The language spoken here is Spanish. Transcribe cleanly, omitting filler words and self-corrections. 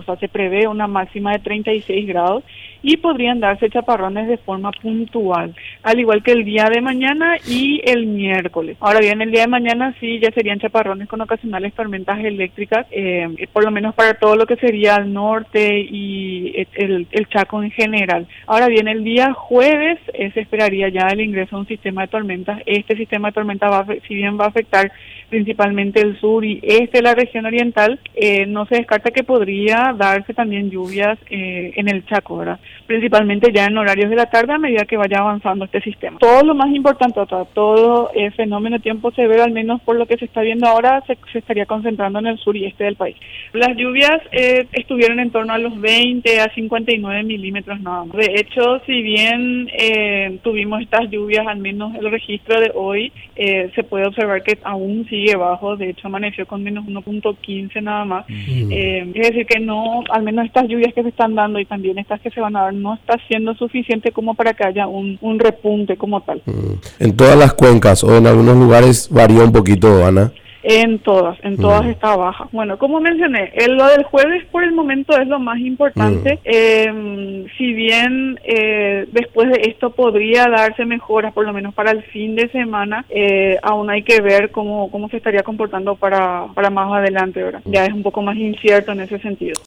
o sea, se prevé una máxima de 36 grados y podrían darse chaparrones de forma puntual, al igual que el día de mañana y el miércoles. Ahora bien, el día de mañana sí ya serían chaparrones con ocasionales tormentas eléctricas, por lo menos para todo lo que sería el norte y el Chaco en general. Ahora bien, el día jueves se esperaría ya el ingreso de un sistema de tormentas. Este sistema de tormentas, si bien va a afectar principalmente el sur y este de la región oriental, no se descarta que podría darse también lluvias en el Chaco, ¿verdad? Principalmente ya en horarios de la tarde a medida que vaya avanzando este sistema. Todo lo más importante, todo fenómeno de tiempo severo, al menos por lo que se está viendo ahora, se estaría concentrando en el sur y este del país. Las lluvias estuvieron en torno a los 20 a 59 milímetros nada más. De hecho, si bien tuvimos estas lluvias, al menos el registro de hoy, se puede observar que aún sigue bajo. De hecho, amaneció con menos 1.15 nada más. Es decir, que no, al menos estas lluvias que se están dando y también estas que se van a dar, no está siendo suficiente como para que haya un repunte como tal. ¿En todas las cuencas o en algunos lugares varía un poquito, Ana? En todas está baja. Bueno, como mencioné, lo del jueves por el momento es lo más importante. Si bien después de esto podría darse mejoras, por lo menos para el fin de semana, aún hay que ver cómo se estaría comportando para más adelante, ¿verdad? Ya es un poco más incierto en ese sentido.